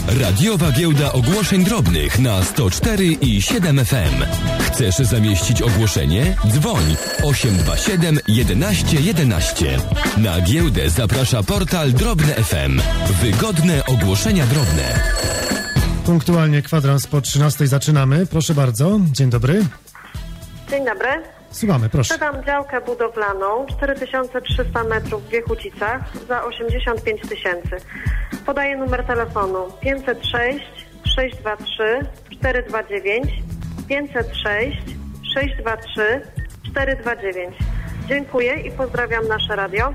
Radiowa giełda ogłoszeń drobnych na 104 i 7 FM. Chcesz zamieścić ogłoszenie? Dzwoń 827 11 11. Na giełdę zaprasza portal Drobne FM. Wygodne ogłoszenia drobne. Punktualnie kwadrans po 13 zaczynamy. Proszę bardzo. Dzień dobry. Dzień dobry. Słuchamy, proszę. Sprzedam działkę budowlaną 4300 metrów w Wiechucicach za 85 000. Podaję numer telefonu 506 623 429 506 623 429. Dziękuję i pozdrawiam nasze radio.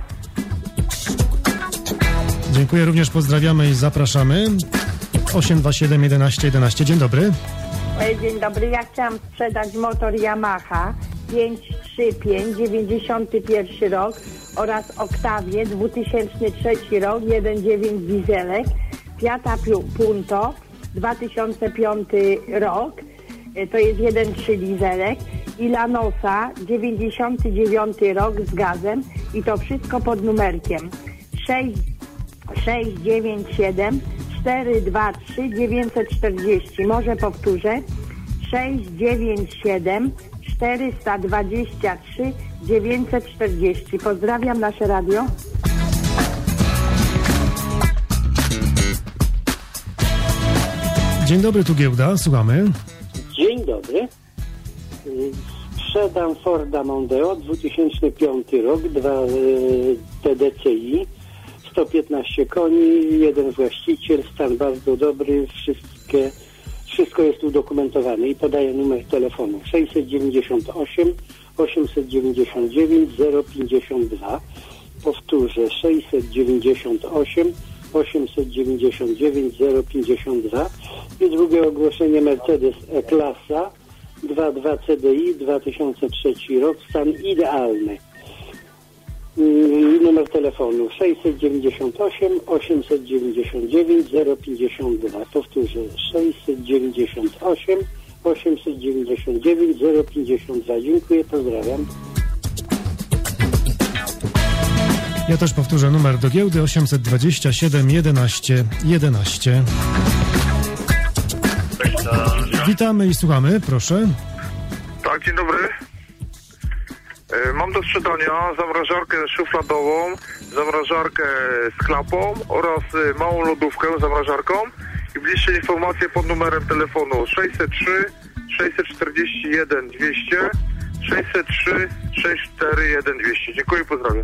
Dziękuję, również pozdrawiamy i zapraszamy. 827 11 11. Dzień dobry. Dzień dobry, ja chciałam sprzedać motor Yamaha 535, 91 rok oraz Octavię 2003 rok, 1.9 dieselek, Fiata Punto 2005 rok, to jest 1.3 dieselek i Lanosa 99 rok z gazem i to wszystko pod numerkiem 697 423 940. Może powtórzę. 697 423 940. Pozdrawiam nasze radio. Dzień dobry, tu giełda, słuchamy. Dzień dobry. Sprzedam Forda Mondeo 2005 rok, 2 TDCi, 115 koni, jeden właściciel, stan bardzo dobry, wszystko jest udokumentowane i podaję numer telefonu 698 899 052. Powtórzę 698 899 052 i drugie ogłoszenie Mercedes E-klasa 2.2 CDI 2003 rok, stan idealny. Numer telefonu 698 899 052. Powtórzę 698 899 052. Dziękuję, pozdrawiam. Ja też powtórzę numer do giełdy 827 11 11. Witamy i słuchamy, proszę. Tak, dzień dobry. Mam do sprzedania zamrażarkę szufladową, zamrażarkę z klapą oraz małą lodówkę z zamrażarką i bliższe informacje pod numerem telefonu 603 641 200 603 641 200. Dziękuję, pozdrawiam.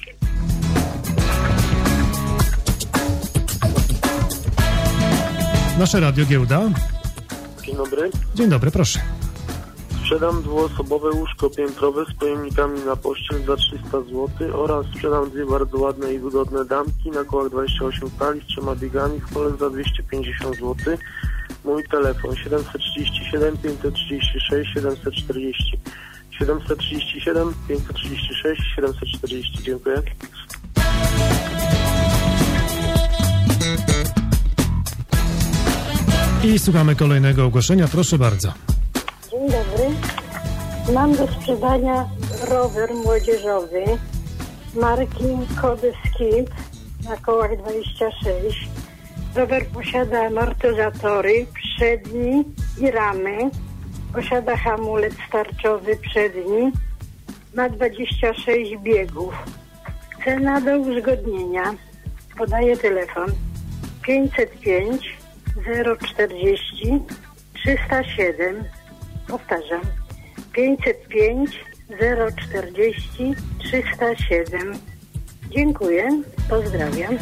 Nasze radio giełda. Dzień dobry. Dzień dobry, proszę. Sprzedam dwuosobowe łóżko piętrowe z pojemnikami na pościel za 300 zł oraz sprzedam dwie bardzo ładne i wygodne damki na kołach 28 stali z 3 biegami w pole za 250 zł. Mój telefon 737 536 740 737 536 740. Dziękuję. I słuchamy kolejnego ogłoszenia, proszę bardzo. Dzień dobry. Mam do sprzedania rower młodzieżowy marki Kody Skip na kołach 26. Rower posiada amortyzatory przedni i ramy. Posiada hamulec starczowy przedni. Ma 26 biegów. Cena do uzgodnienia. Podaję telefon 505 040 307. Powtarzam. 505 040 307. Dziękuję. Pozdrawiam.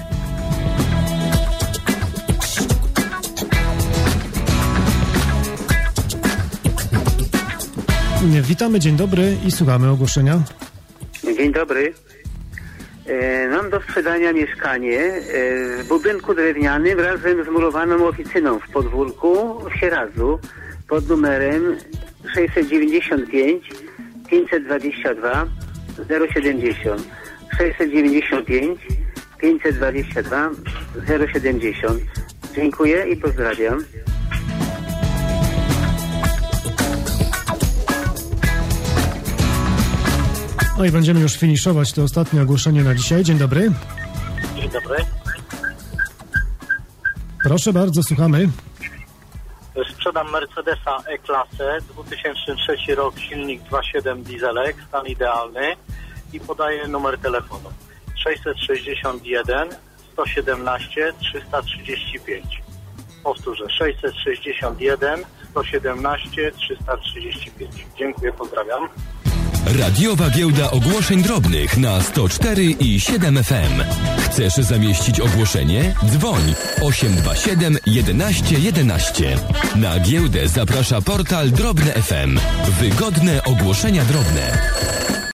Witamy, dzień dobry i słuchamy ogłoszenia. Dzień dobry. Mam do sprzedania mieszkanie w budynku drewnianym razem z murowaną oficyną w podwórku w Sieradzu pod numerem 695 522 070 695 522 070. Dziękuję i pozdrawiam. No i będziemy już finiszować to ostatnie ogłoszenie na dzisiaj. Dzień dobry. Dzień dobry. Proszę bardzo, słuchamy. Sprzedam Mercedesa E-klasę, 2003 rok, silnik 2.7 dieselek, stan idealny i podaję numer telefonu 661 117 335. Powtórzę, 661 117 335. Dziękuję, pozdrawiam. Radiowa Giełda Ogłoszeń Drobnych na 104 i 7 FM. Chcesz zamieścić ogłoszenie? Dzwoń 827 11 11. Na giełdę zaprasza portal Drobne FM. Wygodne ogłoszenia drobne.